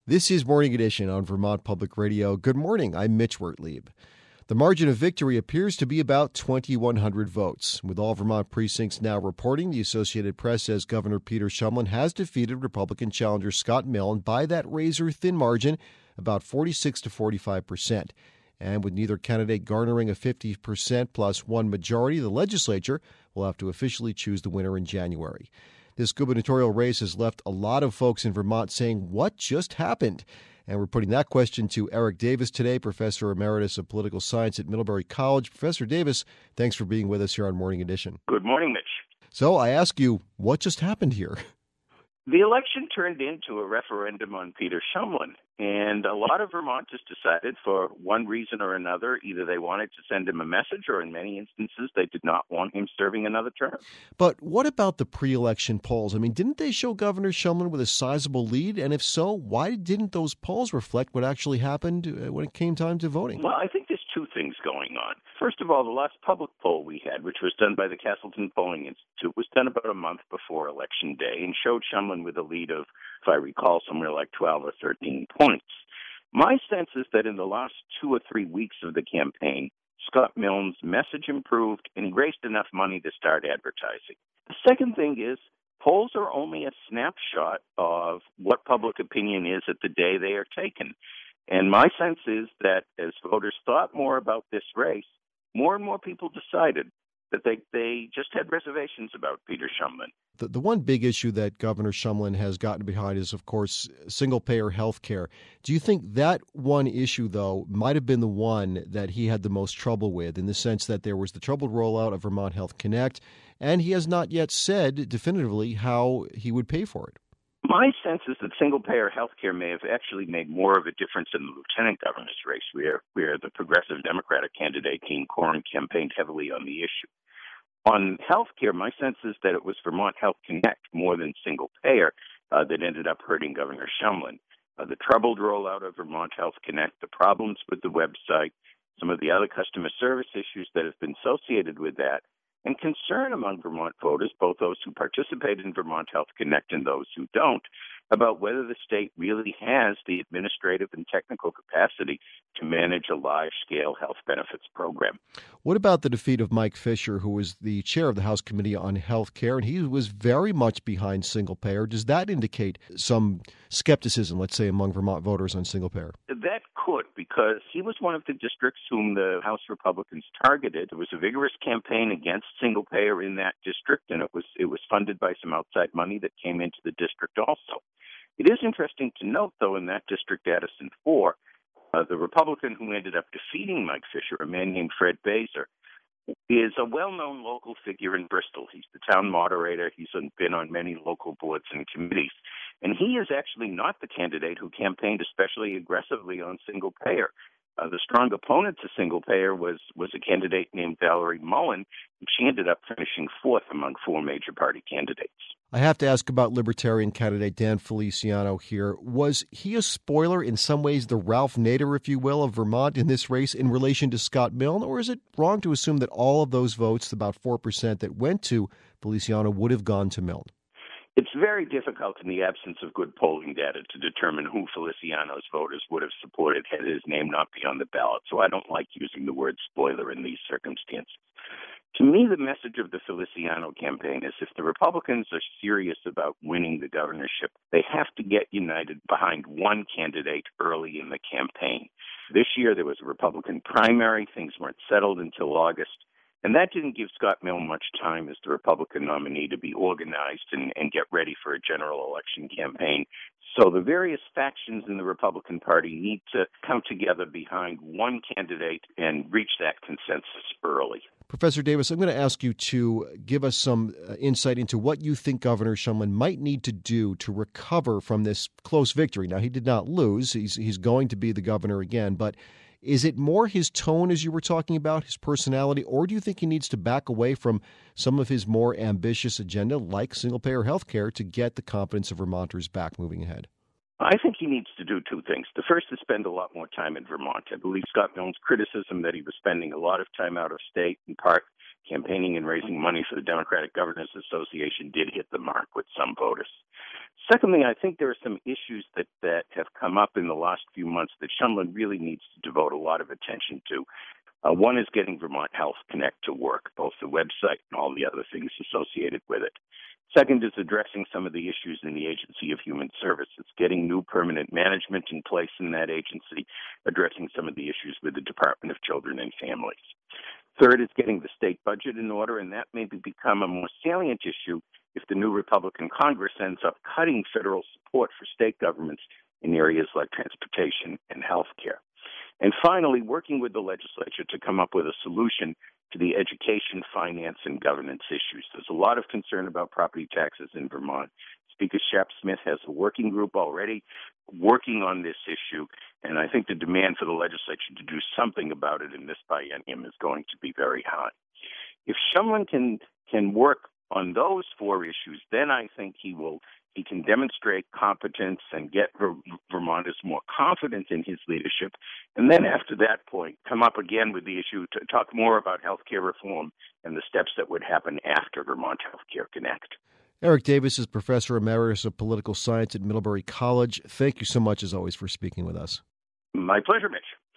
This is Morning Edition on Vermont Public Radio. Good morning. I'm Mitch Wertlieb. The margin of victory appears to be about 2,100 votes. With all Vermont precincts now reporting, the Associated Press says Governor Peter Shumlin has defeated Republican challenger Scott Milne by that razor-thin margin, about 46 to 45%. And with neither candidate garnering a 50% plus one majority, the legislature will have to officially choose the winner in January. This gubernatorial race has left a lot of folks in Vermont saying, what just happened? And we're putting that question to Eric Davis today, Professor Emeritus of Political Science at Middlebury College. Professor Davis, thanks for being with us here on Morning Edition. Good morning, Mitch. So I ask you, what just happened here? The election turned into a referendum on Peter Shumlin, and a lot of Vermonters decided for one reason or another, either they wanted to send him a message or in many instances they did not want him serving another term. But what about the pre-election polls? I mean, didn't they show Governor Shumlin with a sizable lead? And if so, why didn't those polls reflect what actually happened when it came time to voting? Well, I think there's two things going on. First of all, the last public poll we had, which was done by the Castleton Polling Institute, was done about a month before Election Day and showed Shumlin with a lead of, if I recall, somewhere like 12 or 13 points. My sense is that in the last 2 or 3 weeks of the campaign, Scott Milne's message improved and he raised enough money to start advertising. The second thing is polls are only a snapshot of what public opinion is at the day they are taken. And my sense is that as voters thought more about this race, more and more people decided that they just had reservations about Peter Shumlin. The one big issue that Governor Shumlin has gotten behind is, of course, single-payer health care. Do you think that one issue, though, might have been the one that he had the most trouble with, in the sense that there was the troubled rollout of Vermont Health Connect, and he has not yet said definitively how he would pay for it? My sense is that single-payer health care may have actually made more of a difference in the lieutenant governor's race, where the progressive Democratic candidate, Keane Corrin, campaigned heavily on the issue. On health care, my sense is that it was Vermont Health Connect more than single-payer that ended up hurting Governor Shumlin. The troubled rollout of Vermont Health Connect, the problems with the website, some of the other customer service issues that have been associated with that, and concern among Vermont voters, both those who participate in Vermont Health Connect and those who don't, about whether the state really has the administrative and technical capacity to manage a large-scale health benefits program. What about the defeat of Mike Fisher, who was the chair of the House Committee on Health Care, and he was very much behind single-payer? Does that indicate some skepticism, let's say, among Vermont voters on single-payer? That could, because he was one of the districts whom the House Republicans targeted. There was a vigorous campaign against single-payer in that district, and it was funded by some outside money that came into the district also. It is interesting to note, though, in that district, Addison 4, the Republican who ended up defeating Mike Fisher, a man named Fred Baser, is a well-known local figure in Bristol. He's the town moderator. He's been on many local boards and committees. And he is actually not the candidate who campaigned especially aggressively on single-payer. The strong opponent to single-payer was a candidate named Valerie Mullen, and she ended up finishing fourth among 4 major party candidates. I have to ask about Libertarian candidate Dan Feliciano here. Was he a spoiler, in some ways the Ralph Nader, if you will, of Vermont in this race in relation to Scott Milne? Or is it wrong to assume that all of those votes, about 4% that went to Feliciano, would have gone to Milne? It's very difficult in the absence of good polling data to determine who Feliciano's voters would have supported had his name not be on the ballot, so I don't like using the word spoiler in these circumstances. To me, the message of the Feliciano campaign is if the Republicans are serious about winning the governorship, they have to get united behind one candidate early in the campaign. This year, there was a Republican primary. Things weren't settled until August. And that didn't give Scott Milne much time as the Republican nominee to be organized and get ready for a general election campaign. So the various factions in the Republican Party need to come together behind one candidate and reach that consensus early. Professor Davis, I'm going to ask you to give us some insight into what you think Governor Shumlin might need to do to recover from this close victory. Now, he did not lose. He's going to be the governor again, but is it more his tone, as you were talking about, his personality, or do you think he needs to back away from some of his more ambitious agenda, like single-payer health care, to get the confidence of Vermonters back moving ahead? I think he needs to do 2 things. The first is spend a lot more time in Vermont. I believe Scott Milne's criticism that he was spending a lot of time out of state, in part campaigning and raising money for the Democratic Governors Association, did hit the mark with some voters. Secondly, I think there are some issues that have come up in the last few months that Shumlin really needs to devote a lot of attention to. One is getting Vermont Health Connect to work, both the website and all the other things associated with it. Second is addressing some of the issues in the Agency of Human Services, getting new permanent management in place in that agency, addressing some of the issues with the Department of Children and Families. Third is getting the state budget in order, and that may become a more salient issue if the new Republican Congress ends up cutting federal support for state governments in areas like transportation and health care. And finally, working with the legislature to come up with a solution to the education, finance, and governance issues. There's a lot of concern about property taxes in Vermont. Speaker Shap-Smith has a working group already working on this issue, and I think the demand for the legislature to do something about it in this biennium is going to be very high. If Shumlin can work on those four issues, then I think he can demonstrate competence and get Vermonters more confident in his leadership. And then after that point, come up again with the issue to talk more about healthcare reform and the steps that would happen after Vermont Healthcare Connect. Eric Davis is Professor Emeritus of Political Science at Middlebury College. Thank you so much, as always, for speaking with us. My pleasure, Mitch.